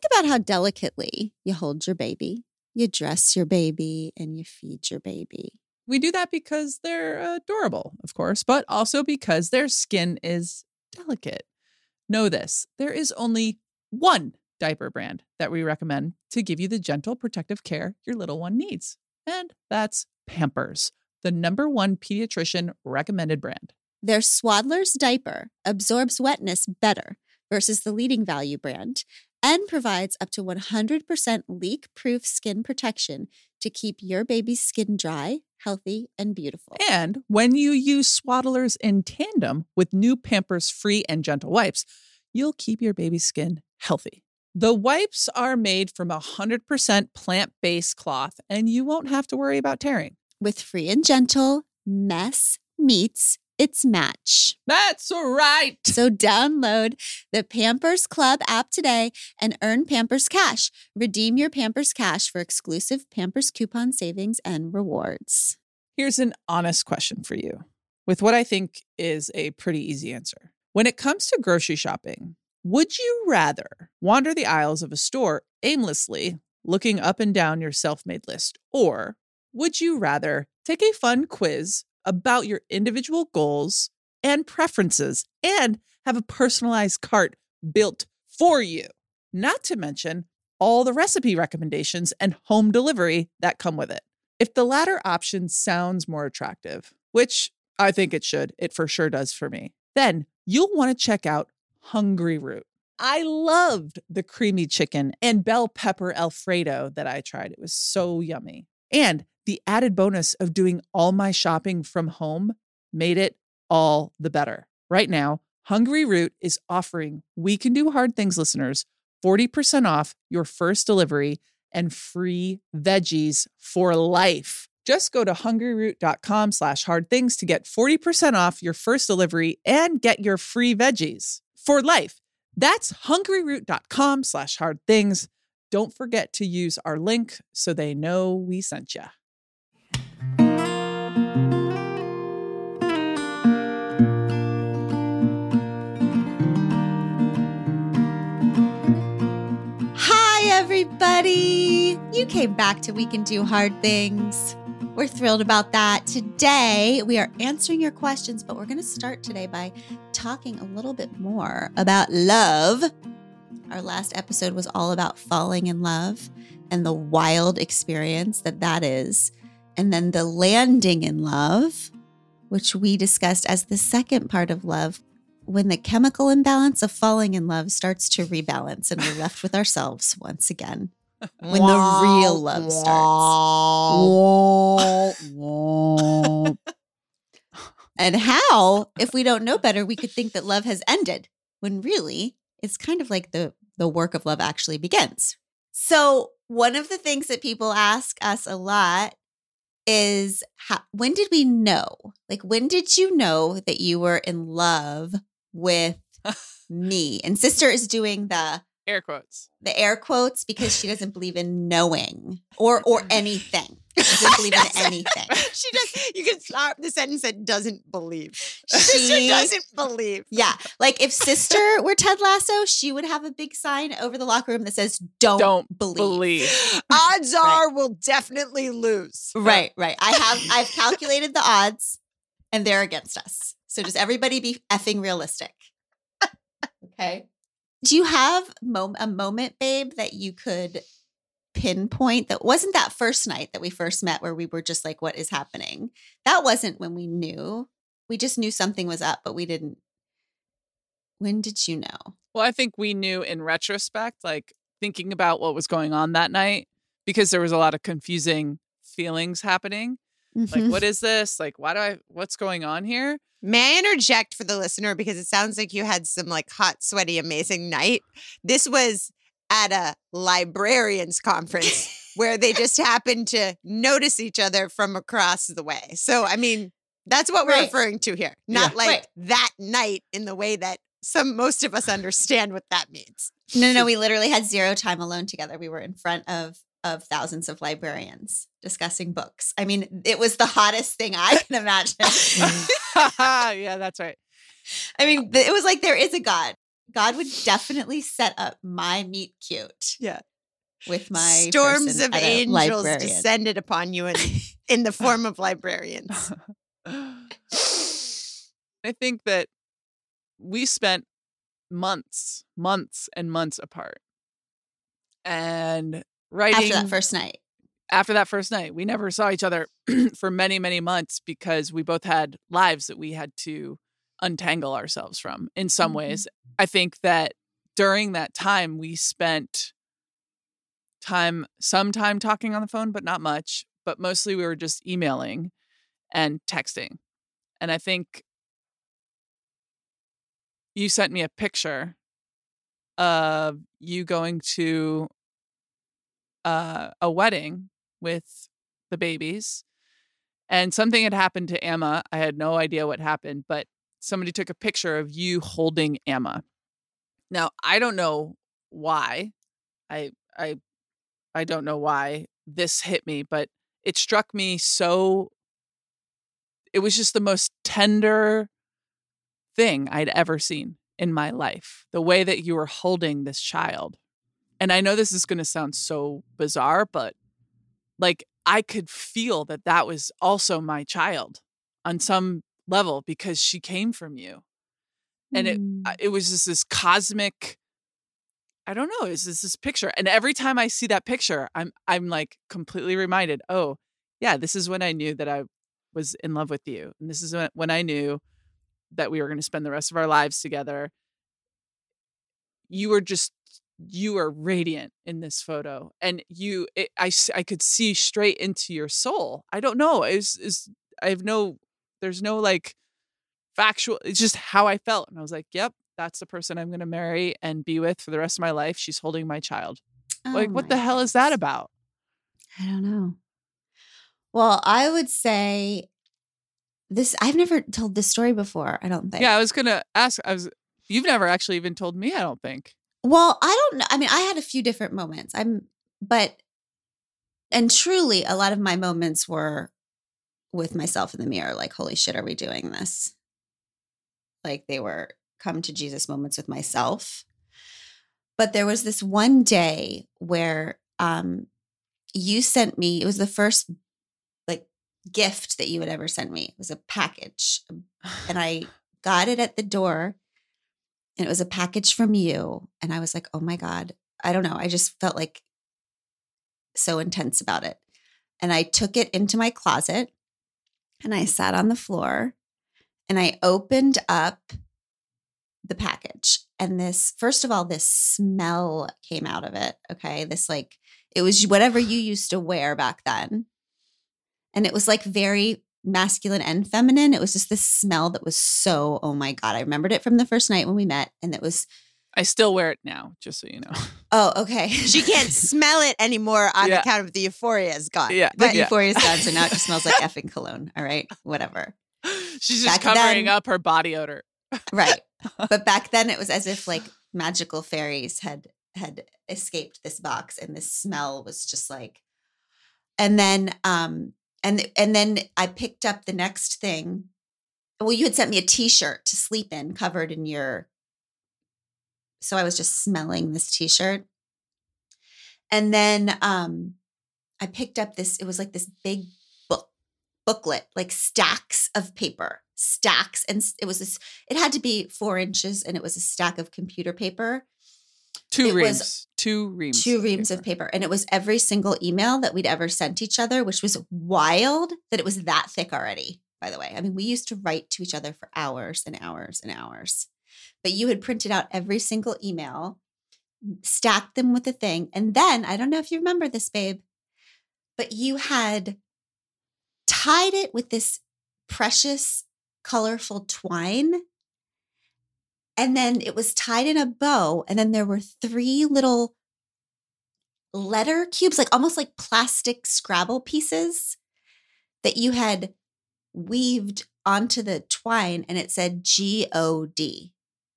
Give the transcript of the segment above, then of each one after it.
think about how delicately you hold your baby, you dress your baby, and you feed your baby. We do that because they're adorable, of course, but also because their skin is delicate. Know this, there is only one diaper brand that we recommend to give you the gentle protective care your little one needs. And that's Pampers, the #1 pediatrician recommended brand. Their Swaddler's diaper absorbs wetness better versus the leading value brand and provides up to 100% leak-proof skin protection to keep your baby's skin dry, healthy, and beautiful. And when you use Swaddlers in tandem with new Pampers Free and Gentle wipes, you'll keep your baby's skin healthy. The wipes are made from 100% plant-based cloth, and you won't have to worry about tearing. With Free and Gentle, mess meets its match. That's right. So download the Pampers Club app today and earn Pampers Cash. Redeem your Pampers Cash for exclusive Pampers coupon savings and rewards. Here's an honest question for you, with what I think is a pretty easy answer. When it comes to grocery shopping, would you rather wander the aisles of a store aimlessly, looking up and down your self-made list, or would you rather take a fun quiz about your individual goals and preferences and have a personalized cart built for you? Not to mention all the recipe recommendations and home delivery that come with it. If the latter option sounds more attractive, which I think it should, it for sure does for me, then you'll want to check out Hungry Root. I loved the creamy chicken and bell pepper Alfredo that I tried. It was so yummy. And the added bonus of doing all my shopping from home made it all the better. Right now, Hungry Root is offering We Can Do Hard Things listeners 40% off your first delivery and free veggies for life. Just go to hungryroot.com/hardthings to get 40% off your first delivery and get your free veggies for life. That's hungryroot.com/hardthings. Don't forget to use our link so they know we sent you. Hi, everybody. You came back to We Can Do Hard Things. We're thrilled about that. Today, we are answering your questions, but we're going to start today by talking a little bit more about love. Our last episode was all about falling in love and the wild experience that is. And then the landing in love, which we discussed as the second part of love, when the chemical imbalance of falling in love starts to rebalance and we're left with ourselves once again. When the real love starts. And how, if we don't know better, we could think that love has ended, when really it's kind of like the work of love actually begins. So one of the things that people ask us a lot is, when did we know? Like, when did you know that you were in love with me? And Sister is doing the air quotes. The air quotes because she doesn't believe in knowing or anything. She doesn't believe in anything. She just, you can start the sentence that doesn't believe. Sister doesn't believe. Yeah. Like if Sister were Ted Lasso, she would have a big sign over the locker room that says, don't believe. Odds are we'll definitely lose. Right. I've calculated the odds and they're against us. So just everybody be effing realistic. Okay. Do you have a moment, babe, that you could pinpoint that wasn't that first night that we first met where we were just like, what is happening? That wasn't when we knew. We just knew something was up, but we didn't. When did you know? Well, I think we knew in retrospect, like thinking about what was going on that night, because there was a lot of confusing feelings happening. Mm-hmm. Like, what is this? Like, what's going on here? May I interject for the listener, because it sounds like you had some like hot, sweaty, amazing night. This was at a librarians conference where they just happened to notice each other from across the way. So, I mean, that's what we're referring to here. Not that night in the way that most of us understand what that means. No, we literally had zero time alone together. We were in front of thousands of librarians discussing books. I mean, it was the hottest thing I can imagine. Yeah, that's right. I mean, it was like there is a God. God would definitely set up my meet cute. Yeah. With my storms of person at a angels librarian. descended upon you in the form of librarians. I think that we spent months and months apart. And writing After that first night. We never saw each other for many, many months because we both had lives that we had to untangle ourselves from in some ways. I think that during that time, we spent some time talking on the phone, but not much. But mostly we were just emailing and texting. And I think you sent me a picture of you going to a wedding with the babies, and something had happened to Emma. I had no idea what happened, but somebody took a picture of you holding Emma. Now, I don't know why. I don't know why this hit me, but it struck me so. It was just the most tender thing I'd ever seen in my life. The way that you were holding this child. And I know this is going to sound so bizarre, but like I could feel that that was also my child on some level because she came from you. And it was just this cosmic, I don't know, it's just this picture. And every time I see that picture, I'm like completely reminded, oh, yeah, this is when I knew that I was in love with you. And this is when I knew that we were going to spend the rest of our lives together. You were radiant in this photo, and I could see straight into your soul. I don't know. There's no like factual, it's just how I felt. And I was like, yep, that's the person I'm going to marry and be with for the rest of my life. She's holding my child. Like, what the hell is that about? I don't know. Well, I would say this, I've never told this story before, I don't think. Yeah, I was going to ask, you've never actually even told me, I don't think. Well, I don't know. I mean, I had a few different moments. And truly a lot of my moments were with myself in the mirror, like, holy shit, are we doing this? Like, they were come to Jesus moments with myself. But there was this one day where you sent me, it was the first like gift that you had ever sent me. It was a package. And I got it at the door. And it was a package from you. And I was like, oh my God, I don't know. I just felt like so intense about it. And I took it into my closet and I sat on the floor and I opened up the package. And first of all, this smell came out of it. Okay. It was whatever you used to wear back then. And it was like very masculine and feminine. It was just this smell that was so, oh my God. I remembered it from the first night when we met. And it was. I still wear it now, just so you know. Oh, okay. She can't smell it anymore on account of the euphoria is gone. Yeah. But euphoria is gone. So now it just smells like effing cologne. All right. Whatever. She's just covering up her body odor. Right. But back then it was as if like magical fairies had escaped this box and this smell was just like, and then I picked up the next thing. Well, you had sent me a t-shirt to sleep in covered in so I was just smelling this t-shirt. And then I picked up it was like this big booklet, like stacks of paper. Stacks, and it had to be 4 inches, and it was a stack of computer paper. Two reams of paper, and it was every single email that we'd ever sent each other, which was wild that it was that thick already. By the way, I mean, we used to write to each other for hours and hours and hours, but you had printed out every single email, stacked them with a thing, and then I don't know if you remember this, babe, but you had tied it with this precious colorful twine. And then it was tied in a bow. And then there were 3 little letter cubes, like almost like plastic Scrabble pieces that you had weaved onto the twine. And it said G-O-D.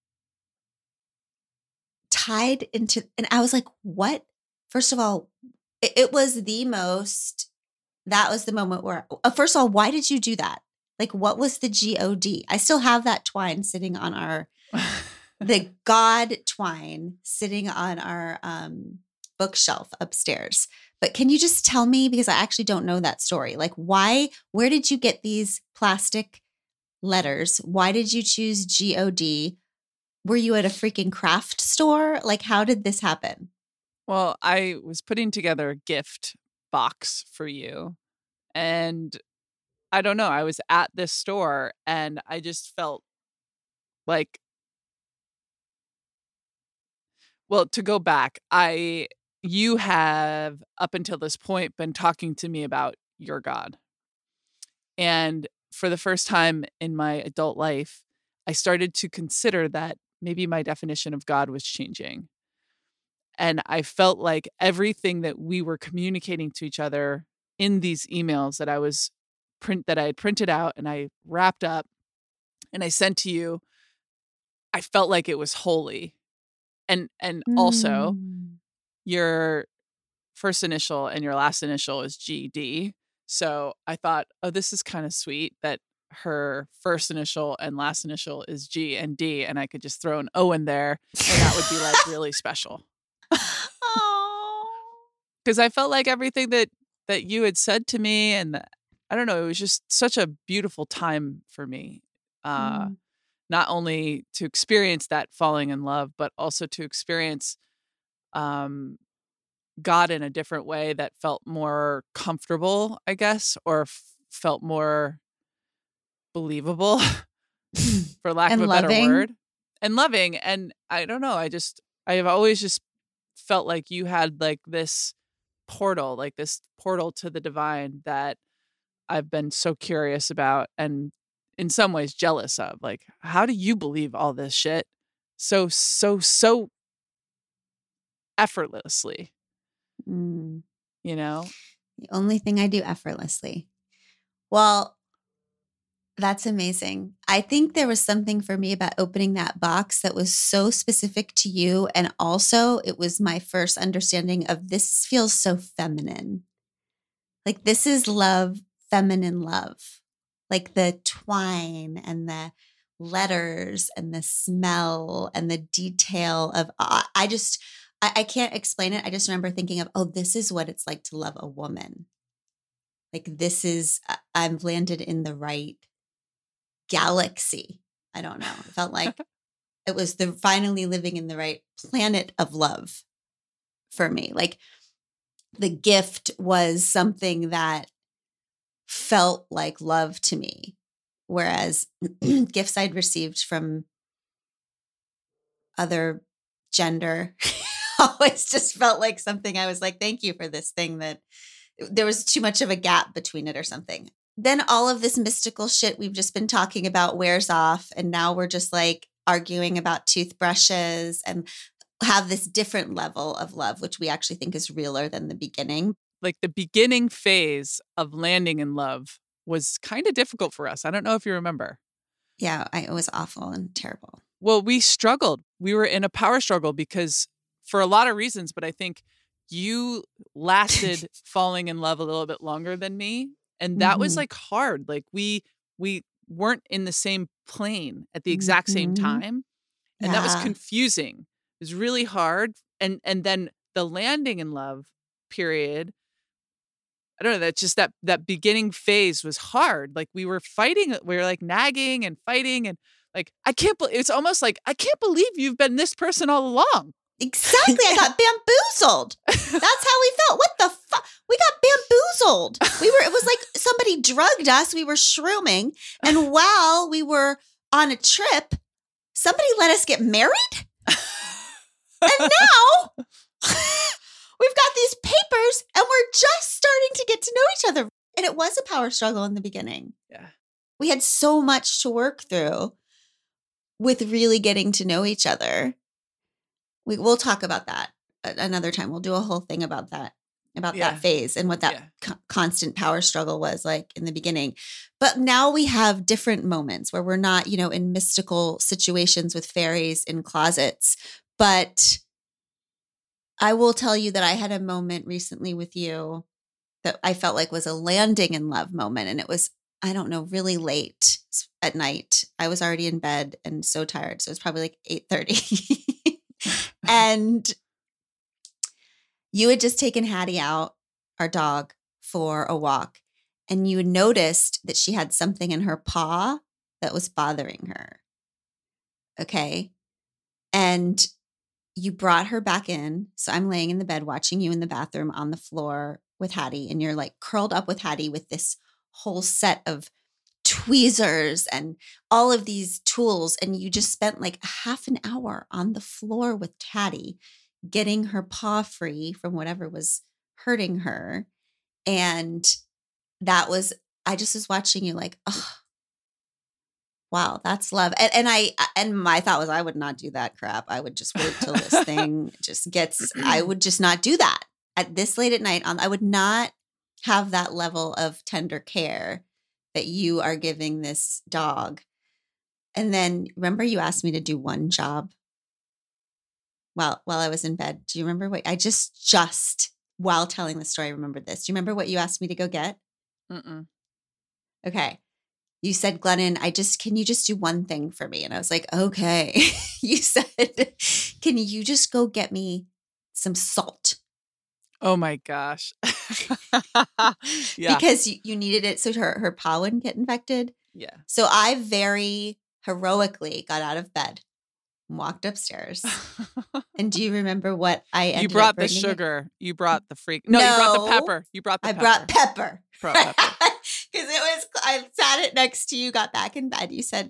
Tied into, and I was like, what? First of all, it was that was the moment where, first of all, why did you do that? Like, what was the G-O-D? I still have that twine sitting on our the God twine sitting on our bookshelf upstairs. But can you just tell me, because I actually don't know that story, like where did you get these plastic letters? Why did you choose GOD? Were you at a freaking craft store? Like, how did this happen? Well, I was putting together a gift box for you. And I don't know, I was at this store and I just felt like, well, to go back, you have up until this point been talking to me about your God. And for the first time in my adult life, I started to consider that maybe my definition of God was changing. And I felt like everything that we were communicating to each other in these emails that I had printed out and I wrapped up and I sent to you, I felt like it was holy. And also your first initial and your last initial is GD. So I thought, oh, this is kind of sweet that her first initial and last initial is G and D, and I could just throw an O in there and that would be like really special. Because I felt like everything that you had said to me, and I don't know, it was just such a beautiful time for me. Not only to experience that falling in love, but also to experience God in a different way that felt more comfortable, I guess, or felt more believable, for lack of a better word. And loving. And I don't know, I've always just felt like you had like this portal to the divine that I've been so curious about and in some ways jealous of. Like, how do you believe all this shit so effortlessly? You know? The only thing I do effortlessly. Well, that's amazing. I think there was something for me about opening that box that was so specific to you. And also it was my first understanding of this feels so feminine. Like this is love, feminine love. Like the twine and the letters and the smell and the detail of, I can't explain it. I just remember thinking of, oh, this is what it's like to love a woman. Like this is, I've landed in the right galaxy. I don't know. It felt like it was finally living in the right planet of love for me. Like the gift was something that felt like love to me. Whereas gifts I'd received from other gender always just felt like something I was like, thank you for this thing, that there was too much of a gap between it or something. Then all of this mystical shit we've just been talking about wears off. And now we're just like arguing about toothbrushes and have this different level of love, which we actually think is realer than the beginning. Like the beginning phase of landing in love was kind of difficult for us. I don't know if you remember. Yeah, it was awful and terrible. Well, we struggled. We were in a power struggle because for a lot of reasons, but I think you lasted falling in love a little bit longer than me. And that was like hard. Like we weren't in the same plane at the exact same time. And that was confusing. It was really hard. And then the landing in love period, I don't know, that's just that beginning phase was hard. Like we were fighting, we were like nagging and fighting and like, it's almost like, I can't believe you've been this person all along. Exactly. I got bamboozled. That's how we felt. What the fuck? We got bamboozled. It was like somebody drugged us. We were shrooming. And while we were on a trip, somebody let us get married. And now we've got these papers and we're just starting to get to know each other. And it was a power struggle in the beginning. Yeah. We had so much to work through with really getting to know each other. We'll talk about that another time. We'll do a whole thing about that phase and what that constant power struggle was like in the beginning. But now we have different moments where we're not, in mystical situations with fairies in closets. But I will tell you that I had a moment recently with you that I felt like was a landing in love moment. And it was, I don't know, really late. at night. I was already in bed and so tired. So it was probably like 8:30. And you had just taken Hattie out, our dog, for a walk. And you noticed that she had something in her paw that was bothering her. Okay. And you brought her back in. So I'm laying in the bed watching you in the bathroom on the floor with Hattie. And you're like curled up with Hattie with this whole set of tweezers and all of these tools. And you just spent like a half an hour on the floor with Hattie, getting her paw free from whatever was hurting her. And that was, I just was watching you like, oh, wow, that's love. And my thought was I would not do that crap. I would just wait till this thing just gets, I would just not do that at this late at night. I would not have that level of tender care that you are giving this dog. And then remember you asked me to do one job while I was in bed. Do you remember what I just while telling the story, I remembered this. Do you remember what you asked me to go get? Mm-mm. Okay. You said, Glennon, can you just do one thing for me? And I was like, okay. You said, can you just go get me some salt? Oh my gosh. Yeah. Because you needed it so her paw wouldn't get infected. Yeah. So I very heroically got out of bed and walked upstaiars. And do you remember what I ended You brought up the bringing? sugar. You brought the freak. No, you brought the pepper. You brought the pepper. brought pepper. Brought pepper. Because I sat it next to you, got back in bed. You said,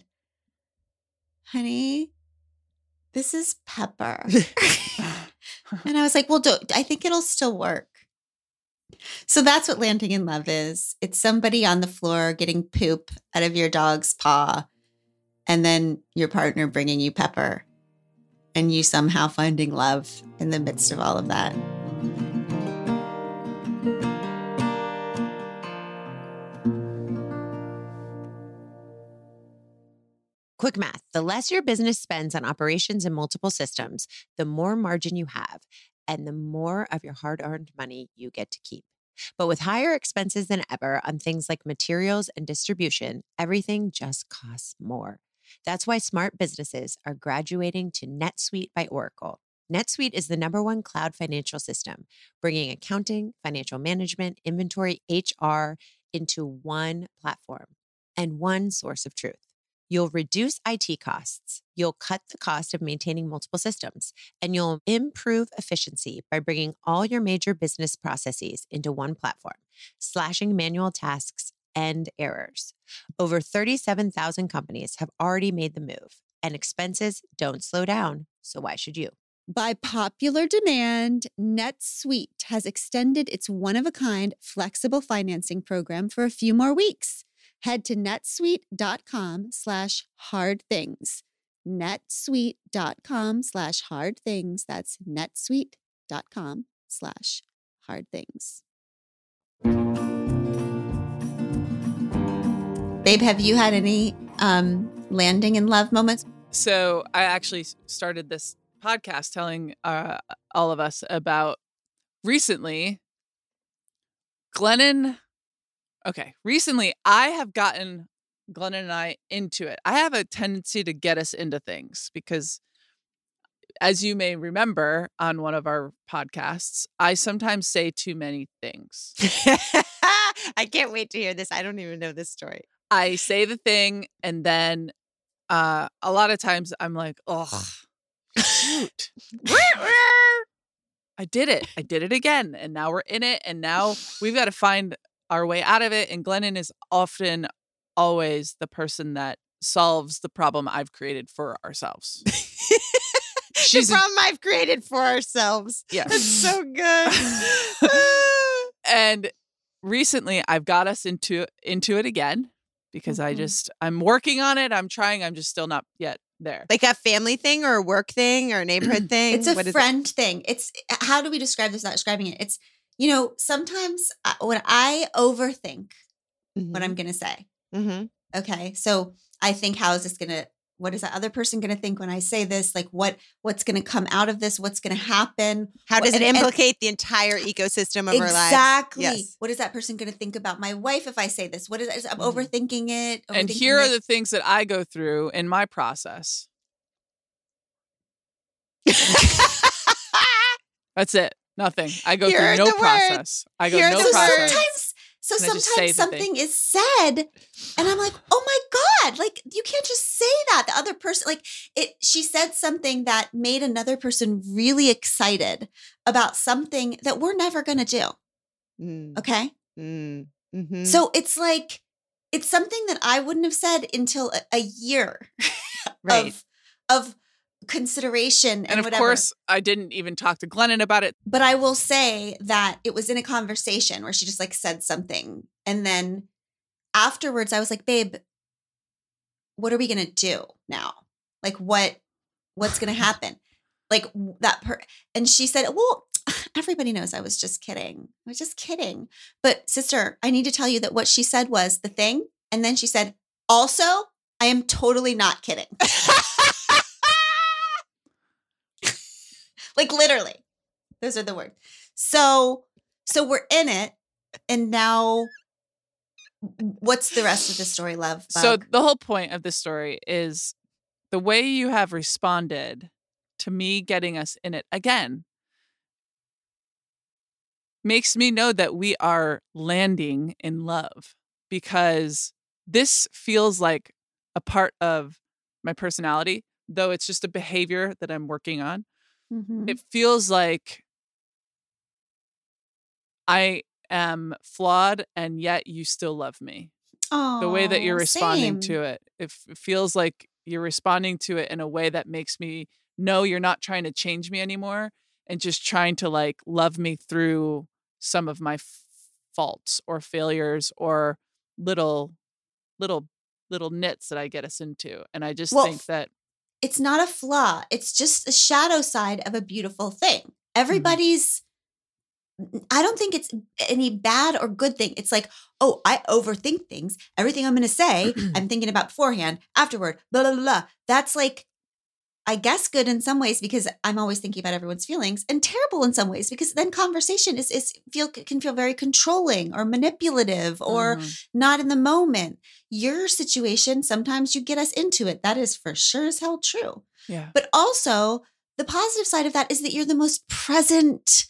honey, this is pepper. And I was like, well, I think it'll still work. So that's what landing in love is. It's somebody on the floor getting poop out of your dog's paw, and then your partner bringing you pepper, and you somehow finding love in the midst of all of that. Quick math. The less your business spends on operations and multiple systems, the more margin you have and the more of your hard-earned money you get to keep. But with higher expenses than ever on things like materials and distribution, everything just costs more. That's why smart businesses are graduating to NetSuite by Oracle. NetSuite is the #1 cloud financial system, bringing accounting, financial management, inventory, HR into one platform and one source of truth. You'll reduce IT costs, you'll cut the cost of maintaining multiple systems, and you'll improve efficiency by bringing all your major business processes into one platform, slashing manual tasks and errors. Over 37,000 companies have already made the move, and expenses don't slow down, so why should you? By popular demand, NetSuite has extended its one-of-a-kind flexible financing program for a few more weeks. Head to netsuite.com/hardthings. netsuite.com/hardthings. That's netsuite.com/hardthings. Babe, have you had any landing in love moments? So I actually started this podcast telling all of us about recently Glennon. Okay, recently I have gotten Glennon and I into it. I have a tendency to get us into things because, as you may remember on one of our podcasts, I sometimes say too many things. I can't wait to hear this. I don't even know this story. I say the thing and then a lot of times I'm like, oh, shoot. I did it. I did it again. And now we're in it. And now we've got to find our way out of it. And Glennon is often always the person that solves the problem I've created for ourselves. She's the problem I've created for ourselves. Yeah. That's so good. And recently I've got us into it again because I'm working on it. I'm trying. I'm just still not yet there. Like a family thing or a work thing or a neighborhood thing? It's a friend thing. It's, how do we describe this without describing it? It's, sometimes when I overthink what I'm going to say. Mm-hmm. Okay. So I think, how is this going to what is that other person going to think when I say this? Like what's going to come out of this? What's going to happen? How does it and implicate the entire ecosystem of our lives? Exactly. Yes. What is that person going to think about my wife if I say this? What is I'm overthinking it. And here are the things that I go through in my process. That's it. Nothing. I go through no process. I go no process. Sometimes something is said and I'm like, oh my God, like you can't just say that. The other person, like she said something that made another person really excited about something that we're never going to do. Okay. Mm-hmm. So it's like, it's something that I wouldn't have said until a year right. of consideration and of whatever. Course, I didn't even talk to Glennon about it. But I will say that it was in a conversation where she just like said something. And then afterwards I was like, babe, what are we going to do now? Like what's going to happen? Like and she said, well, everybody knows I was just kidding. I was just kidding. But sister, I need to tell you that what she said was the thing. And then she said, also, I am totally not kidding. Like literally, those are the words. So we're in it. And now what's the rest of the story, love? Bug? So the whole point of this story is the way you have responded to me getting us in it again makes me know that we are landing in love, because this feels like a part of my personality, though it's just a behavior that I'm working on. Mm-hmm. It feels like I am flawed and yet you still love me. Oh, the way that you're responding same. to it. It feels like you're responding to it in a way that makes me know you're not trying to change me anymore and just trying to like love me through some of my faults or failures or little nits that I get us into. And I just think that it's not a flaw. It's just a shadow side of a beautiful thing. Everybody's, I don't think it's any bad or good thing. It's like, oh, I overthink things. Everything I'm going to say, I'm thinking about beforehand, afterward, blah, blah, blah. That's like, I guess good in some ways because I'm always thinking about everyone's feelings, and terrible in some ways because then conversation can feel very controlling or manipulative or not in the moment. Your situation, sometimes you get us into it. That is for sure as hell true. Yeah. But also the positive side of that is that you're the most present,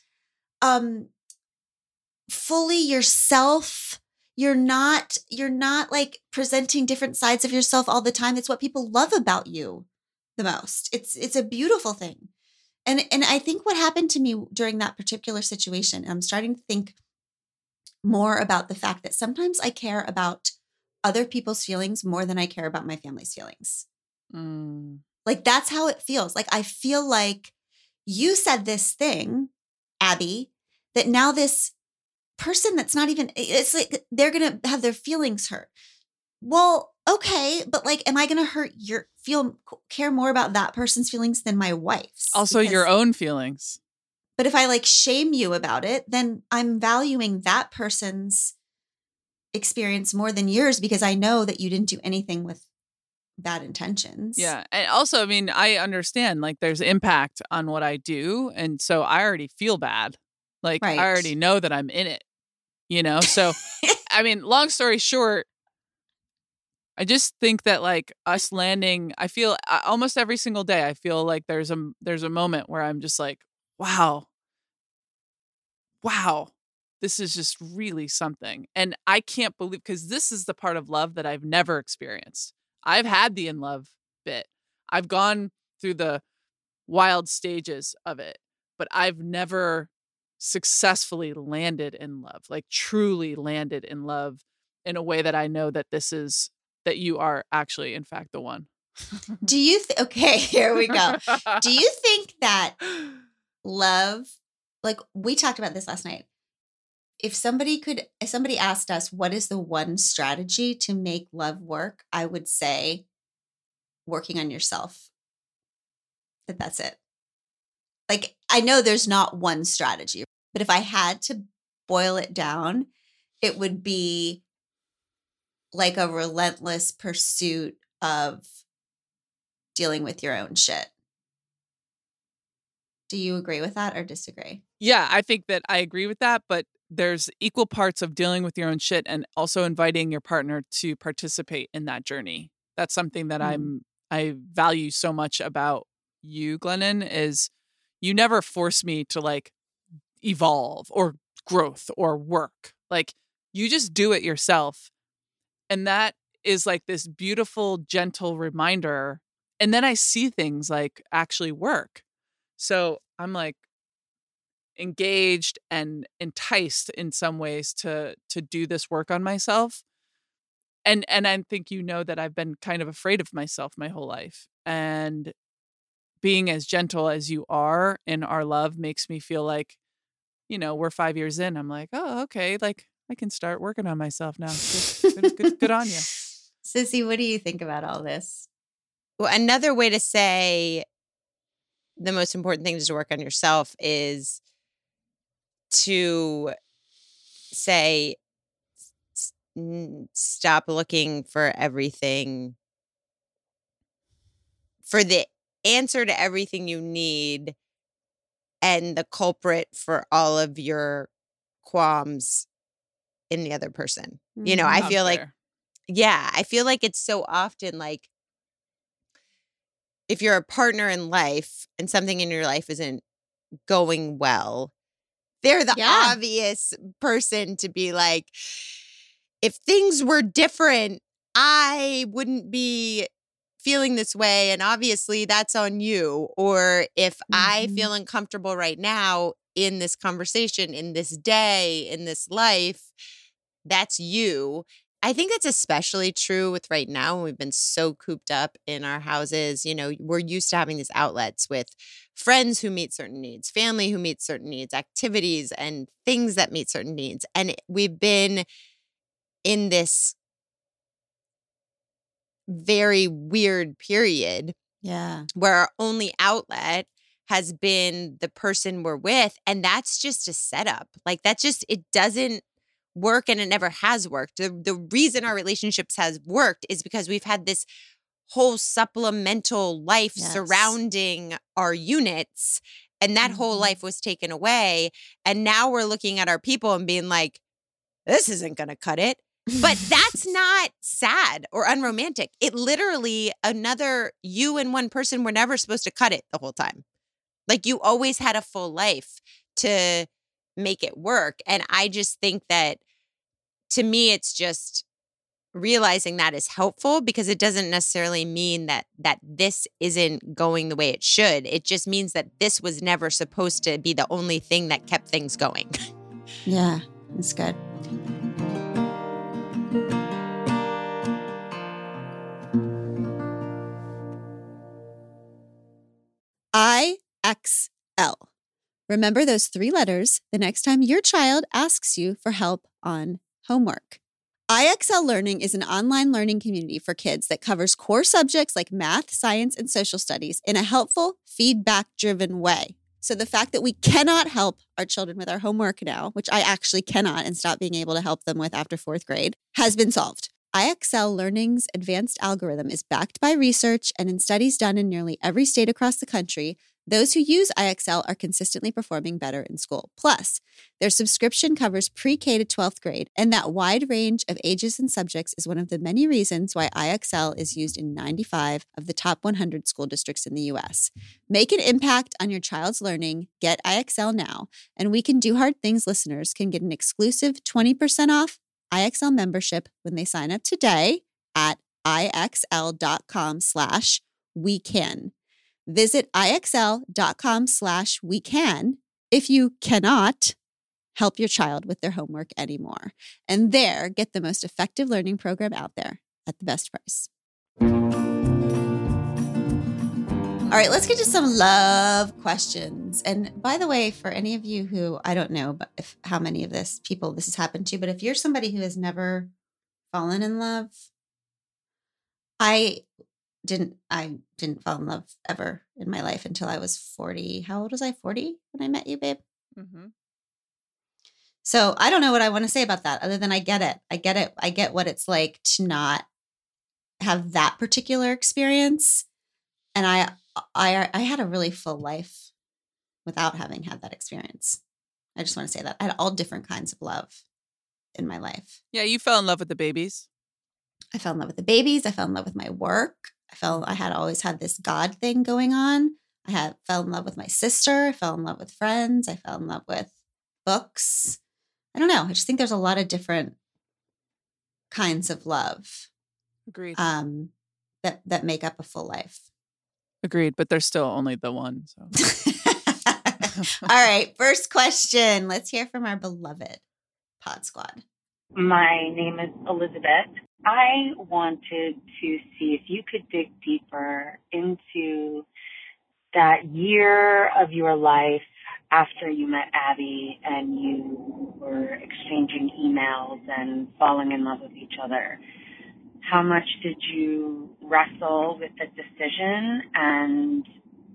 fully yourself. You're not like presenting different sides of yourself all the time. It's what people love about you the most. It's a beautiful thing. And I think what happened to me during that particular situation, I'm starting to think more about the fact that sometimes I care about other people's feelings more than I care about my family's feelings. Like that's how it feels. Like I feel like you said this thing, Abby, that now this person that's not even, it's like they're going to have their feelings hurt. Well, okay, but like, am I going to care more about that person's feelings than my wife's? Also your own feelings. But if I like shame you about it, then I'm valuing that person's experience more than yours because I know that you didn't do anything with bad intentions. Yeah. And also, I mean, I understand like there's impact on what I do. And so I already feel bad. Like I already know that I'm in it, you know? So, I mean, long story short, I just think that like us landing, I feel almost every single day, I feel like there's a moment where I'm just like, wow, this is just really something. And I can't believe, because this is the part of love that I've never experienced. I've had the in love bit. I've gone through the wild stages of it, but I've never successfully landed in love, like truly landed in love in a way that I know that that you are actually, in fact, the one. Do you okay, here we go. Do you think that love, like we talked about this last night, if somebody asked us, what is the one strategy to make love work? I would say working on yourself. That's it. Like, I know there's not one strategy, but if I had to boil it down, it would be like a relentless pursuit of dealing with your own shit. Do you agree with that or disagree? Yeah, I think that I agree with that, but there's equal parts of dealing with your own shit and also inviting your partner to participate in that journey. That's something that I value so much about you, Glennon, is you never force me to like evolve or growth or work. Like you just do it yourself. And that is like this beautiful, gentle reminder. And then I see things like actually work. So I'm like engaged and enticed in some ways to do this work on myself. And I think you know that I've been kind of afraid of myself my whole life. And being as gentle as you are in our love makes me feel like, you know, we're 5 years in. I'm like, oh, okay, like I can start working on myself now. Good on you. Sissy, what do you think about all this? Well, another way to say the most important thing is to work on yourself is to say, stop looking for everything, for the answer to everything you need and the culprit for all of your qualms in the other person. You know, I Not feel like, fair. yeah, I feel like it's so often like if you're a partner in life and something in your life isn't going well, they're the Yeah. obvious person to be like, if things were different, I wouldn't be feeling this way. And obviously that's on you. Or if I Mhm. feel uncomfortable right now in this conversation, in this day, in this life, that's you. I think that's especially true with right now when we've been so cooped up in our houses. You know, we're used to having these outlets with friends who meet certain needs, family who meets certain needs, activities and things that meet certain needs. And we've been in this very weird period Yeah. where our only outlet has been the person we're with. And that's just a setup. Like that's just, it doesn't work and it never has worked. The reason our relationships has worked is because we've had this whole supplemental life Yes. surrounding our units. And that whole Mhm. life was taken away. And now we're looking at our people and being like, this isn't going to cut it. But that's not sad or unromantic. It literally, another you and one person were never supposed to cut it the whole time. Like you always had a full life to make it work. And I just think that to me, it's just realizing that is helpful because it doesn't necessarily mean that this isn't going the way it should. It just means that this was never supposed to be the only thing that kept things going. Yeah, that's good. IXL. Remember those 3 letters the next time your child asks you for help on homework. IXL Learning is an online learning community for kids that covers core subjects like math, science, and social studies in a helpful, feedback-driven way. So the fact that we cannot help our children with our homework now, which I actually cannot and stopped being able to help them with after 4th grade, has been solved. IXL Learning's advanced algorithm is backed by research, and in studies done in nearly every state across the country, those who use IXL are consistently performing better in school. Plus, their subscription covers pre-K to 12th grade, and that wide range of ages and subjects is one of the many reasons why IXL is used in 95 of the top 100 school districts in the U.S. Make an impact on your child's learning. Get IXL now, and We Can Do Hard Things listeners can get an exclusive 20% off IXL membership when they sign up today at IXL.com/wecan. Visit IXL.com/wecan if you cannot help your child with their homework anymore. And there, get the most effective learning program out there at the best price. All right, let's get to some love questions. And by the way, for any of you who, I don't know but how many of this has happened to, but if you're somebody who has never fallen in love, I didn't fall in love ever in my life until I was 40. How old was I? 40 when I met you, babe? Mm-hmm. So I don't know what I want to say about that other than I get it. I get what it's like to not have that particular experience. And I had a really full life without having had that experience. I just want to say that I had all different kinds of love in my life. Yeah, you fell in love with the babies. I fell in love with the babies. I fell in love with my work. I had always had this God thing going on. Fell in love with my sister. I fell in love with friends. I fell in love with books. I don't know. I just think there's a lot of different kinds of love Agreed. that make up a full life. Agreed, but there's still only the one. So. All right, first question. Let's hear from our beloved Pod Squad. My name is Elizabeth. I wanted to see if you could dig deeper into that year of your life after you met Abby and you were exchanging emails and falling in love with each other. How much did you wrestle with the decision, and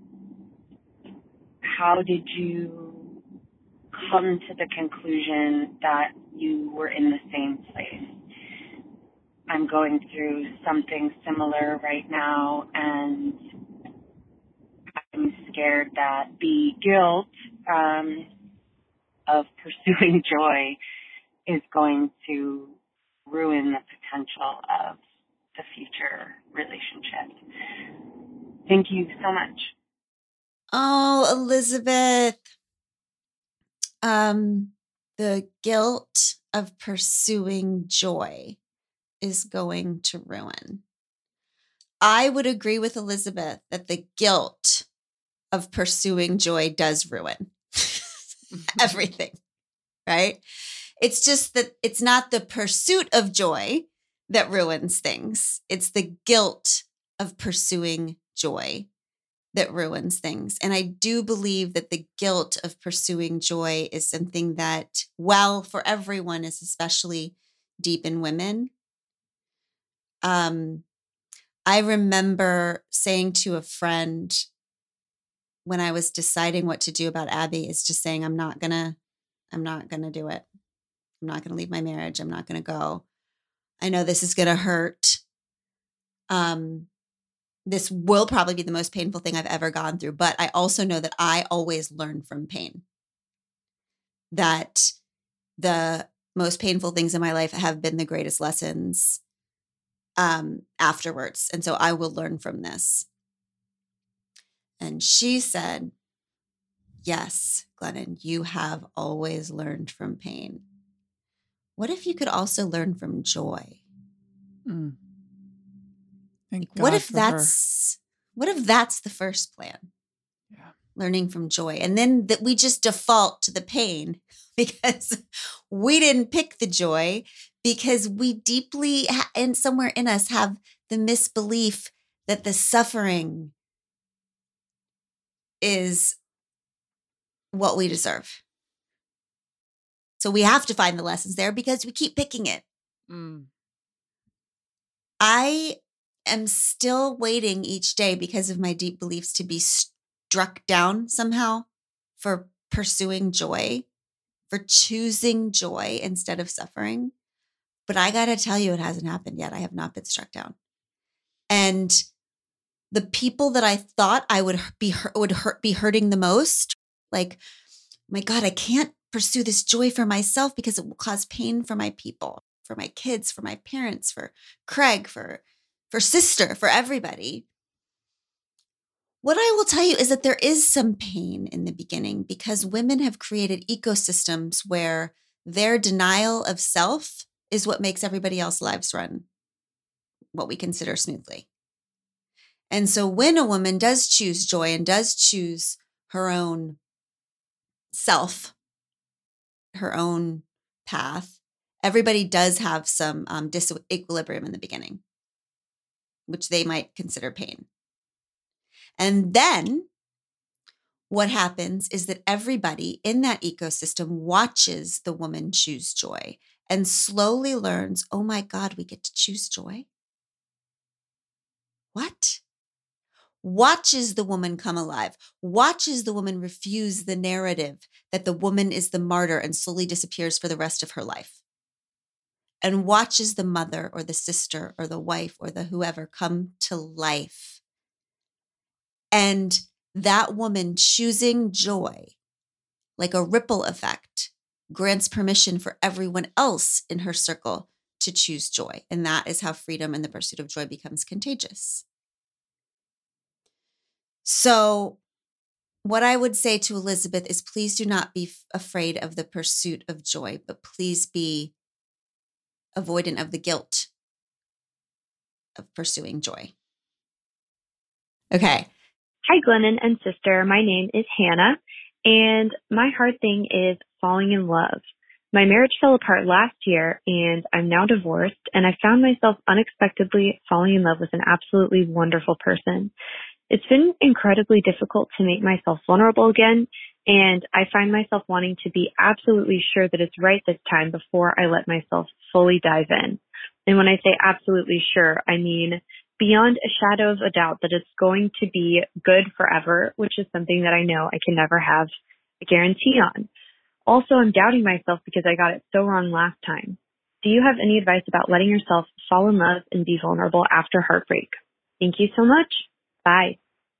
how did you come to the conclusion that you were in the same place? I'm going through something similar right now, and I'm scared that the guilt of pursuing joy is going to ruin the potential of the future relationship. Thank you so much. Oh, Elizabeth. The guilt of pursuing joy is going to ruin. I would agree with Elizabeth that the guilt of pursuing joy does ruin everything, right? It's just that it's not the pursuit of joy that ruins things. It's the guilt of pursuing joy that ruins things. And I do believe that the guilt of pursuing joy is something that, well, for everyone, is especially deep in women. I remember saying to a friend when I was deciding what to do about Abby, is just saying, I'm not gonna do it. I'm not gonna leave my marriage. I'm not gonna go. I know this is gonna hurt. This will probably be the most painful thing I've ever gone through, but I also know that I always learn from pain. That the most painful things in my life have been the greatest lessons afterwards. And so I will learn from this. And she said, yes, Glennon, you have always learned from pain. What if you could also learn from joy? Mm. Thank God What if for that's the first plan? Yeah. Learning from joy. And then that we just default to the pain because we didn't pick the joy, because we deeply and somewhere in us have the misbelief that the suffering is what we deserve. So we have to find the lessons there because we keep picking it. Mm. I am still waiting each day because of my deep beliefs to be struck down somehow for pursuing joy, for choosing joy instead of suffering. But I got to tell you, it hasn't happened yet. I have not been struck down. And the people that I thought I would be hurting the most, like, my God, I can't pursue this joy for myself because it will cause pain for my people, for my kids, for my parents, for Craig, for sister, for everybody. What I will tell you is that there is some pain in the beginning because women have created ecosystems where their denial of self is what makes everybody else's lives run what we consider smoothly. And so when a woman does choose joy and does choose her own self, her own path, everybody does have some disequilibrium in the beginning, which they might consider pain. And then what happens is that everybody in that ecosystem watches the woman choose joy and slowly learns, oh my God, we get to choose joy? What? Watches the woman come alive, watches the woman refuse the narrative that the woman is the martyr and slowly disappears for the rest of her life, and watches the mother or the sister or the wife or the whoever come to life And that woman choosing joy, like a ripple effect, grants permission for everyone else in her circle to choose joy. And that is how freedom and the pursuit of joy becomes contagious. So what I would say to Elizabeth is please do not be afraid of the pursuit of joy, but please be avoidant of the guilt of pursuing joy. Okay. Hi, Glennon and sister. My name is Hannah, and my hard thing is falling in love. My marriage fell apart last year, and I'm now divorced, and I found myself unexpectedly falling in love with an absolutely wonderful person. It's been incredibly difficult to make myself vulnerable again, and I find myself wanting to be absolutely sure that it's right this time before I let myself fully dive in. And when I say absolutely sure, I mean beyond a shadow of a doubt that it's going to be good forever, which is something that I know I can never have a guarantee on. Also, I'm doubting myself because I got it so wrong last time. Do you have any advice about letting yourself fall in love and be vulnerable after heartbreak? Thank you so much. Bye.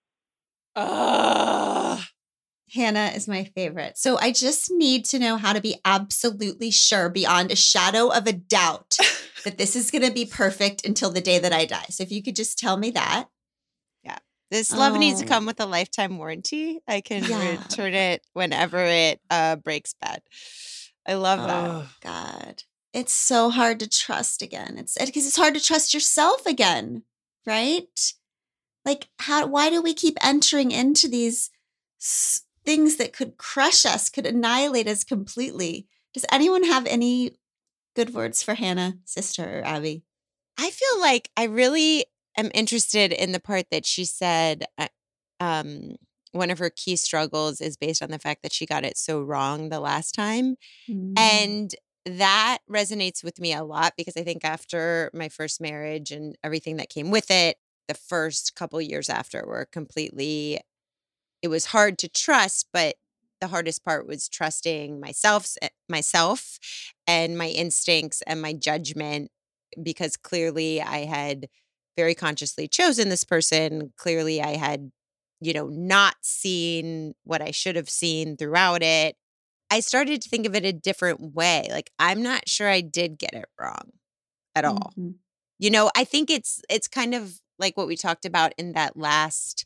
Hannah is my favorite. So I just need to know how to be absolutely sure beyond a shadow of a doubt that this is going to be perfect until the day that I die. So if you could just tell me that. Yeah. This love needs to come with a lifetime warranty. I can return it whenever it breaks bad. I love that. Oh, God. It's so hard to trust again. It's because it's hard to trust yourself again, right? Like, why do we keep entering into these things that could crush us, could annihilate us completely? Does anyone have any good words for Hannah, sister, or Abby? I feel like I really am interested in the part that she said one of her key struggles is based on the fact that she got it so wrong the last time. And that resonates with me a lot because I think after my first marriage and everything that came with it, the first couple years after were completely, it was hard to trust, but the hardest part was trusting myself and my instincts and my judgment, because clearly I had very consciously chosen this person. Clearly I had, not seen what I should have seen throughout it. I started to think of it a different way. Like, I'm not sure I did get it wrong at all. I think it's kind of like what we talked about in that last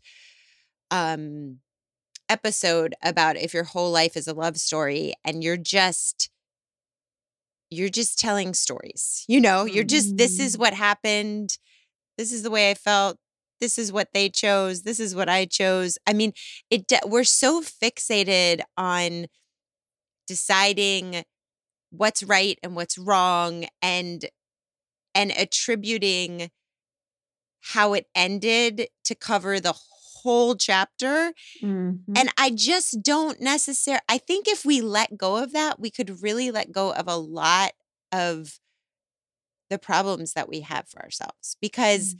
episode about if your whole life is a love story and you're just telling stories, you're just, this is what happened. This is the way I felt. This is what they chose. This is what I chose. I mean, we're so fixated on deciding what's right and what's wrong and attributing how it ended to cover the whole chapter. And I just don't necessarily, I think if we let go of that, we could really let go of a lot of the problems that we have for ourselves. Because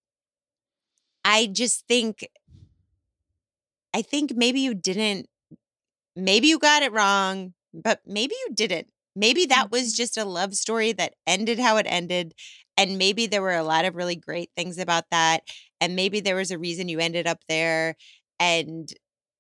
I just think, maybe you got it wrong, but maybe you didn't. Maybe that was just a love story that ended how it ended. And maybe there were a lot of really great things about that. And maybe there was a reason you ended up there. And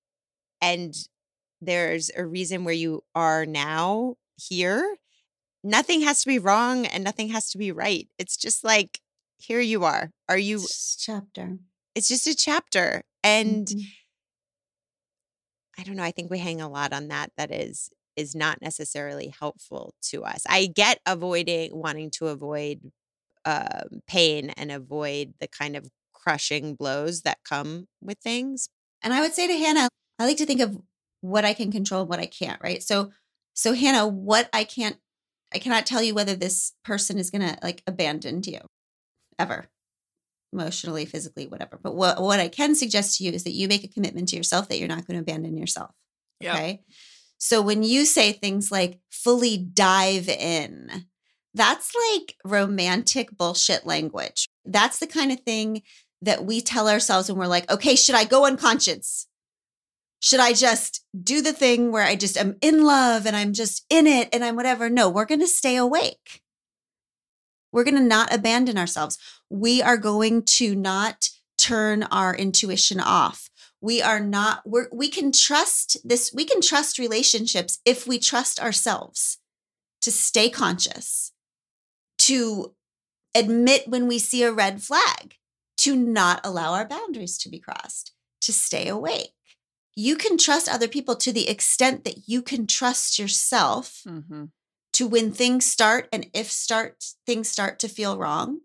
there's a reason where you are now here. Nothing has to be wrong and nothing has to be right. It's just like, here you are. It's just a chapter. And I don't know. I think we hang a lot on that is not necessarily helpful to us. I get wanting to avoid pain and avoid the kind of crushing blows that come with things. And I would say to Hannah, I like to think of what I can control and what I can't, right? So Hannah, what I cannot tell you whether this person is going to like abandon you ever, emotionally, physically, whatever. But what I can suggest to you is that you make a commitment to yourself that you're not going to abandon yourself. Yep. Okay. So when you say things like fully dive in, that's like romantic bullshit language. That's the kind of thing that we tell ourselves when we're like, okay, should I go unconscious? Should I just do the thing where I just am in love and I'm just in it and I'm whatever? No, we're going to stay awake. We're going to not abandon ourselves. We are going to not turn our intuition off. We can trust this. We can trust relationships if we trust ourselves to stay conscious, to admit when we see a red flag, to not allow our boundaries to be crossed, to stay awake. You can trust other people to the extent that you can trust yourself to when things start and if things start to feel wrong,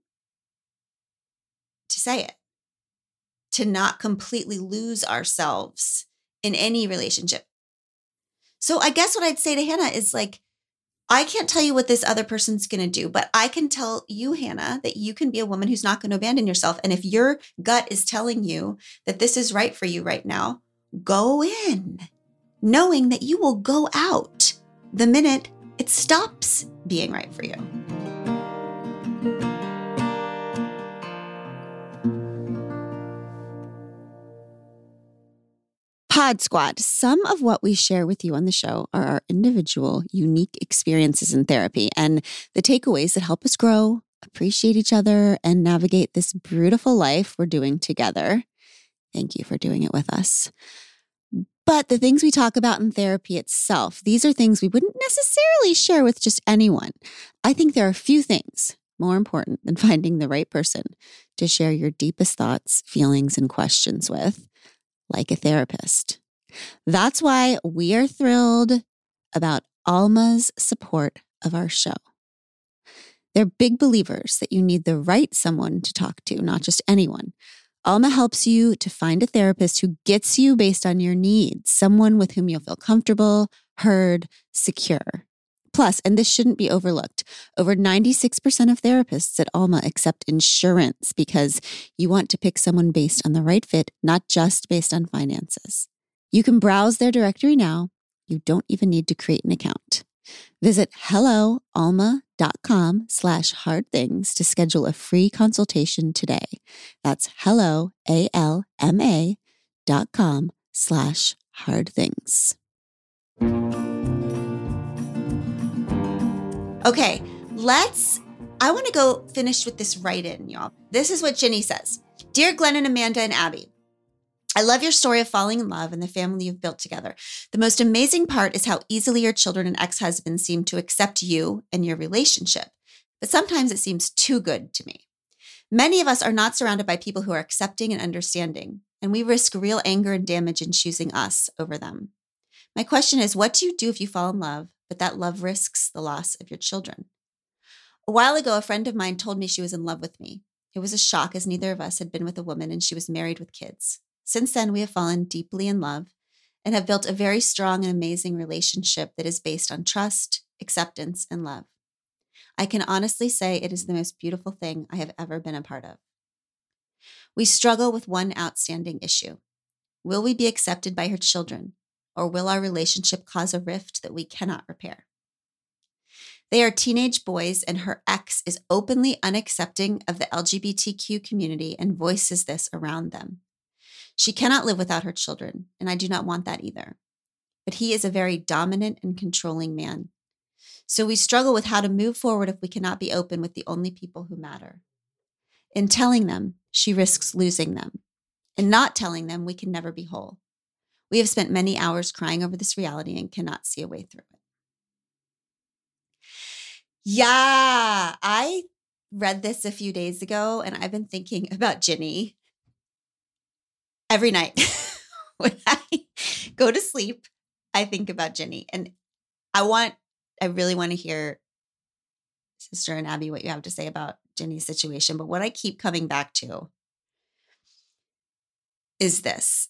to say it, to not completely lose ourselves in any relationship. So I guess what I'd say to Hannah is like, I can't tell you what this other person's going to do, but I can tell you, Hannah, that you can be a woman who's not going to abandon yourself. And if your gut is telling you that this is right for you right now, go in, knowing that you will go out the minute it stops being right for you. Pod Squad. Some of what we share with you on the show are our individual, unique experiences in therapy and the takeaways that help us grow, appreciate each other, and navigate this beautiful life we're doing together. Thank you for doing it with us. But the things we talk about in therapy itself, these are things we wouldn't necessarily share with just anyone. I think there are few things more important than finding the right person to share your deepest thoughts, feelings, and questions with, like a therapist. That's why we are thrilled about Alma's support of our show. They're big believers that you need the right someone to talk to, not just anyone. Alma helps you to find a therapist who gets you based on your needs, someone with whom you'll feel comfortable, heard, secure. Plus, and this shouldn't be overlooked, over 96% of therapists at Alma accept insurance because you want to pick someone based on the right fit, not just based on finances. You can browse their directory now. You don't even need to create an account. Visit helloalma.com /hardthings to schedule a free consultation today. That's helloalma.com /hardthings. Okay, I want to go finish with this write-in, y'all. This is what Ginny says. Dear Glenn and Amanda and Abby, I love your story of falling in love and the family you've built together. The most amazing part is how easily your children and ex-husbands seem to accept you and your relationship. But sometimes it seems too good to me. Many of us are not surrounded by people who are accepting and understanding, and we risk real anger and damage in choosing us over them. My question is, what do you do if you fall in love, but that love risks the loss of your children? A while ago, a friend of mine told me she was in love with me. It was a shock as neither of us had been with a woman and she was married with kids. Since then, we have fallen deeply in love and have built a very strong and amazing relationship that is based on trust, acceptance, and love. I can honestly say it is the most beautiful thing I have ever been a part of. We struggle with one outstanding issue. Will we be accepted by her children, or will our relationship cause a rift that we cannot repair? They are teenage boys, and her ex is openly unaccepting of the LGBTQ community and voices this around them. She cannot live without her children, and I do not want that either. But he is a very dominant and controlling man. So we struggle with how to move forward if we cannot be open with the only people who matter. In telling them, she risks losing them. In not telling them, we can never be whole. We have spent many hours crying over this reality and cannot see a way through it. Yeah, I read this a few days ago, and I've been thinking about Ginny every night. When I go to sleep, I think about Ginny. And I really want to hear, Sister and Abby, what you have to say about Ginny's situation. But what I keep coming back to is this.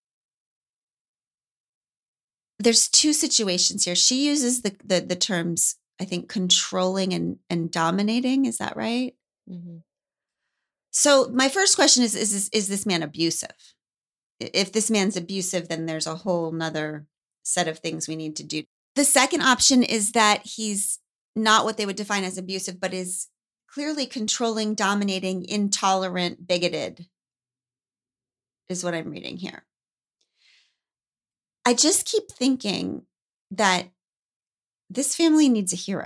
There's two situations here. She uses the terms, I think, controlling and dominating. Is that right? Mm-hmm. So my first question is this man abusive? If this man's abusive, then there's a whole nother set of things we need to do. The second option is that he's not what they would define as abusive, but is clearly controlling, dominating, intolerant, bigoted, is what I'm reading here. I just keep thinking that this family needs a hero.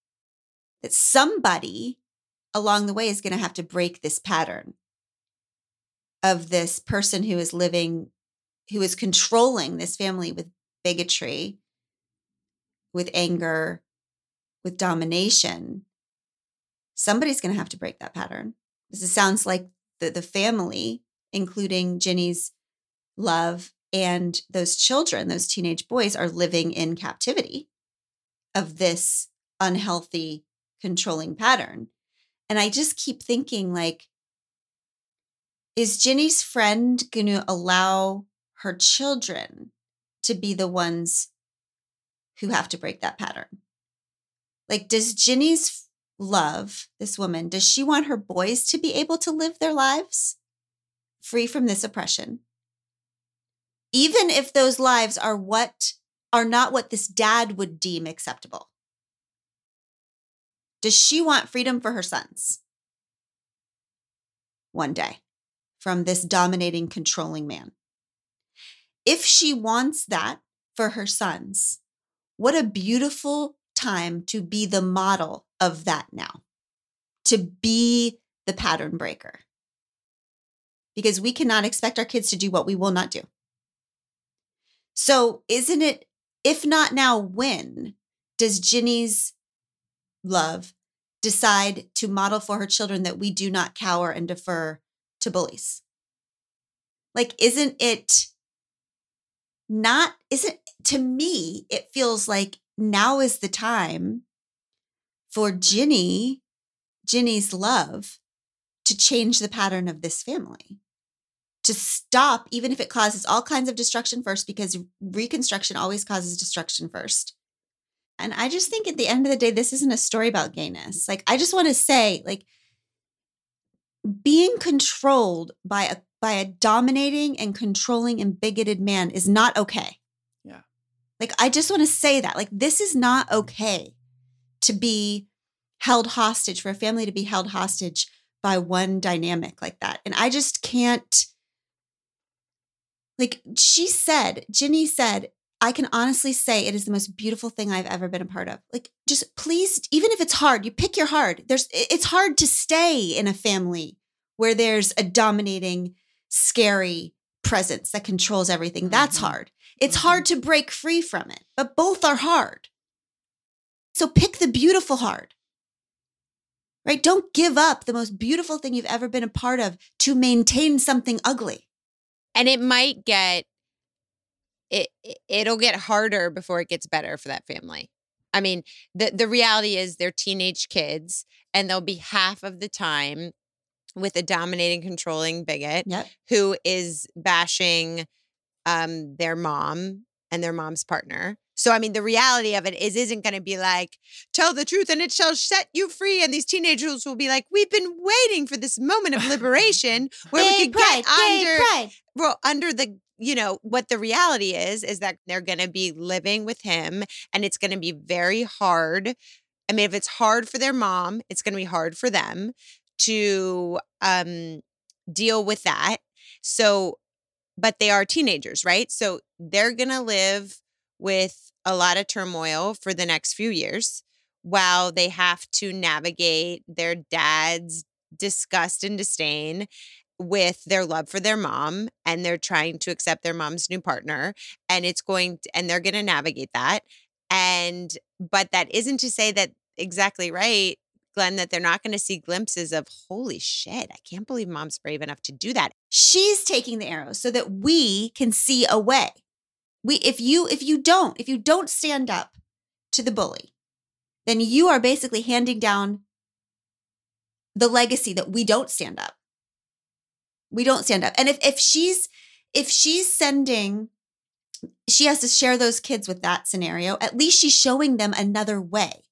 That somebody along the way is going to have to break this pattern. of this person who is controlling this family with bigotry, with anger, with domination, somebody's going to have to break that pattern. This sounds like the family, including Ginny's love and those children, those teenage boys, are living in captivity of this unhealthy, controlling pattern. And I just keep thinking, like, is Ginny's friend going to allow her children to be the ones who have to break that pattern? Like, does Ginny's love, this woman, does she want her boys to be able to live their lives free from this oppression? Even if those lives are not what this dad would deem acceptable. Does she want freedom for her sons one day from this dominating, controlling man? If she wants that for her sons, what a beautiful time to be the model of that now, to be the pattern breaker. Because we cannot expect our kids to do what we will not do. So isn't it, if not now, when does Ginny's love decide to model for her children that we do not cower and defer to bullies? Like, to me, it feels like now is the time for Ginny's love to change the pattern of this family, to stop, even if it causes all kinds of destruction first, because reconstruction always causes destruction first. And I just think at the end of the day, this isn't a story about gayness. Like, I just want to say, like, being controlled by a dominating and controlling and bigoted man is not okay. Yeah. Like, I just want to say that, like, this is not okay to be held hostage, for a family to be held hostage by one dynamic like that. And I just can't, like Ginny said, I can honestly say it is the most beautiful thing I've ever been a part of. Like, just please, even if it's hard, you pick your hard. It's hard to stay in a family where there's a dominating, scary presence that controls everything. That's hard. It's hard to break free from it, but both are hard. So pick the beautiful hard, right? Don't give up the most beautiful thing you've ever been a part of to maintain something ugly. And it might it'll get harder before it gets better for that family. I mean, the reality is they're teenage kids, and they'll be half of the time with a dominating, controlling bigot who is bashing their mom and their mom's partner. So, I mean, the reality of it isn't going to be like, tell the truth and it shall set you free. And these teenagers will be like, we've been waiting for this moment of liberation where we could get under the, what the reality is that they're going to be living with him, and it's going to be very hard. I mean, if it's hard for their mom, it's going to be hard for them to deal with that. So, but they are teenagers, right? So they're going to live with a lot of turmoil for the next few years while they have to navigate their dad's disgust and disdain with their love for their mom, and they're trying to accept their mom's new partner, and they're going to navigate that. But that isn't to say that, exactly right, Glenn, that they're not going to see glimpses of, holy shit, I can't believe mom's brave enough to do that. She's taking the arrow so that we can see a way. If you don't stand up to the bully, then you are basically handing down the legacy that we don't stand up. We don't stand up. And if she's sending, she has to share those kids with that scenario, at least she's showing them another way.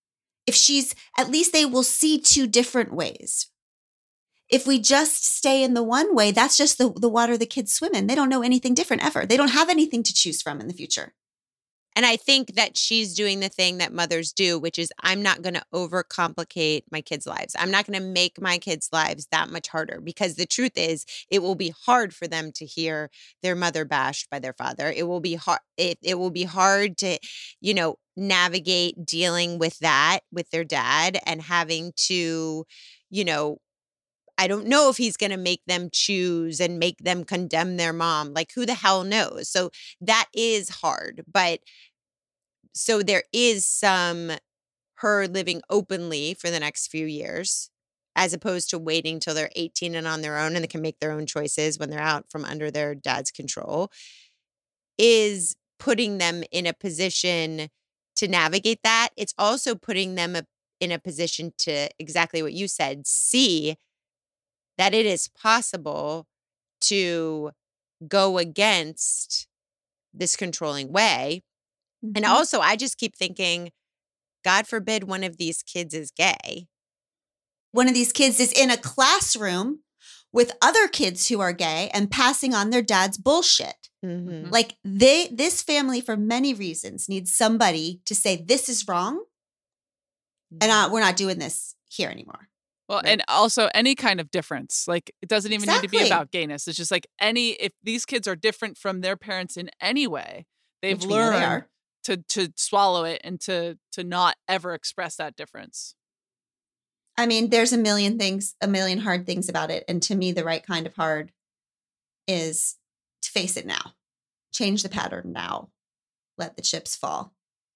At least they will see two different ways. If we just stay in the one way, that's just the water the kids swim in. They don't know anything different ever. They don't have anything to choose from in the future. And I think that she's doing the thing that mothers do, which is, I'm not going to overcomplicate my kids' lives. I'm not going to make my kids' lives that much harder, because the truth is, it will be hard for them to hear their mother bashed by their father. It will be hard. It will be hard to, navigate dealing with that with their dad, and having to, I don't know if he's going to make them choose and make them condemn their mom. Like, who the hell knows? So that is hard. But so there is some her living openly for the next few years, as opposed to waiting till they're 18 and on their own and they can make their own choices when they're out from under their dad's control, is putting them in a position to navigate that. It's also putting them in a position to, exactly what you said, see that it is possible to go against this controlling way. Mm-hmm. And also, I just keep thinking, God forbid one of these kids is gay. One of these kids is in a classroom with other kids who are gay and passing on their dad's bullshit. Mm-hmm. Like this family, for many reasons, needs somebody to say, this is wrong. And we're not doing this here anymore. Well, and also any kind of difference. Like, it doesn't even need to be Exactly. about gayness. It's just like if these kids are different from their parents in any way, they've Which we know they learned are. to swallow it and to not ever express that difference. I mean, there's a million hard things about it. And to me, the right kind of hard is to face it now. Change the pattern now. Let the chips fall.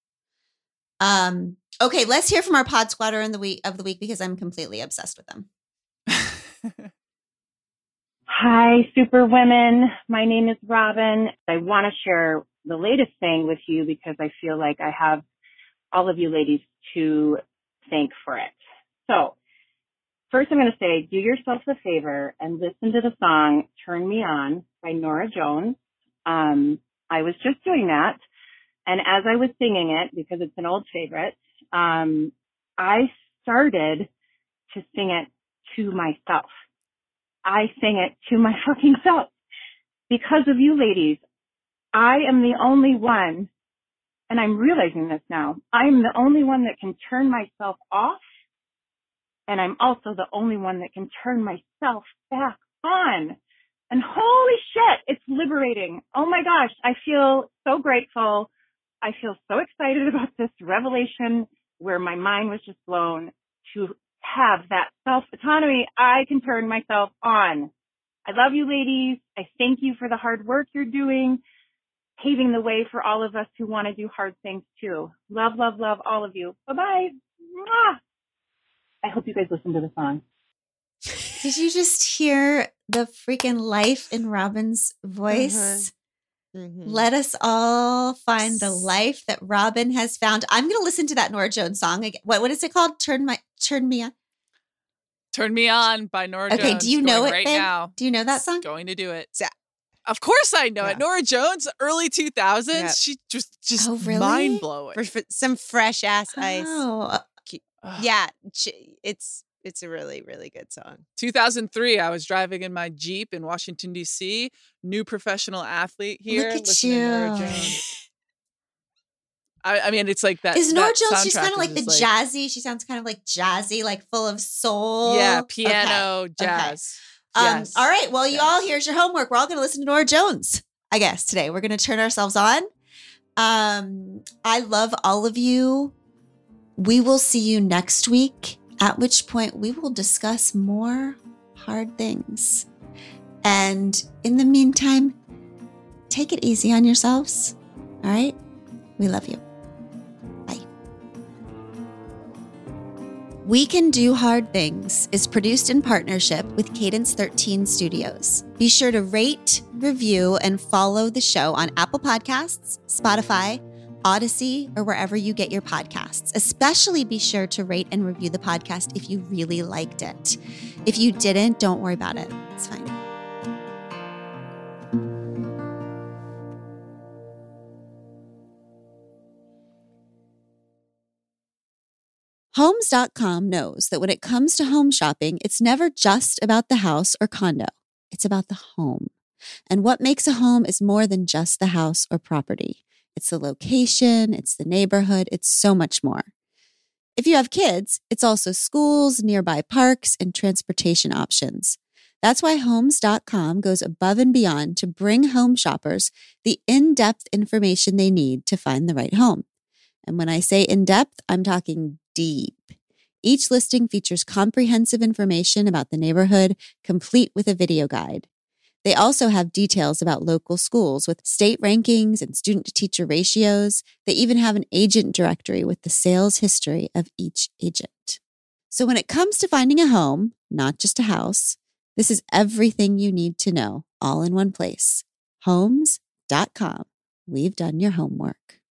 Okay, let's hear from our pod squatter of the week because I'm completely obsessed with them. Hi, super women. My name is Robin. I want to share the latest thing with you because I feel like I have all of you ladies to thank for it. So first I'm going to say, do yourself a favor and listen to the song Turn Me On by Norah Jones. I was just doing that. And as I was singing it, because it's an old favorite, I started to sing it to myself. I sang it to my fucking self. Because of you ladies, I am the only one, and I'm realizing this now, I am the only one that can turn myself off, and I'm also the only one that can turn myself back on. And holy shit, it's liberating. Oh my gosh, I feel so grateful. I feel so excited about this revelation where my mind was just blown to have that self-autonomy. I can turn myself on. I love you ladies. I thank you for the hard work you're doing, paving the way for all of us who want to do hard things too. Love, love, love all of you. Bye-bye. Mwah. I hope you guys listen to the song. Did you just hear the freaking life in Robin's voice? Mm-hmm. Let us all find the life that Robin has found. I'm going to listen to that Norah Jones song again. What is it called? Turn Me On. Turn Me On by Norah Jones. Okay, do you know it, right babe? now? Do you know that song? Going to do it. Of course I know it. Norah Jones, early 2000s. Yeah. She just Oh, really? mind blowing. For some fresh ass ice. Oh, Yeah, it's a really, really good song. 2003, I was driving in my Jeep in Washington, D.C. New professional athlete here. look at listening to Norah you. Jones. I mean, it's like that. Is Norah that Jones, she's soundtrack kind of like is the just jazzy. She sounds kind of like jazzy, like full of soul. Yeah, piano, Okay. jazz. Okay. Yes. All right. Well, you Yes. all, here's your homework. We're all going to listen to Norah Jones, I guess, today. We're going to turn ourselves on. I love all of you. We will see you next week, at which point we will discuss more hard things. And in the meantime, take it easy on yourselves. All right? We love you. Bye. We Can Do Hard Things is produced in partnership with Cadence 13 Studios. Be sure to rate, review, and follow the show on Apple Podcasts, Spotify, Odyssey, or wherever you get your podcasts. Especially be sure to rate and review the podcast if you really liked it. If you didn't, don't worry about it. It's fine. Homes.com knows that when it comes to home shopping, it's never just about the house or condo. It's about the home. And what makes a home is more than just the house or property. It's the location, it's the neighborhood, it's so much more. If you have kids, it's also schools, nearby parks, and transportation options. That's why Homes.com goes above and beyond to bring home shoppers the in-depth information they need to find the right home. And when I say in-depth, I'm talking deep. Each listing features comprehensive information about the neighborhood, complete with a video guide. They also have details about local schools with state rankings and student-to-teacher ratios. They even have an agent directory with the sales history of each agent. So when it comes to finding a home, not just a house, this is everything you need to know, all in one place. Homes.com. We've done your homework.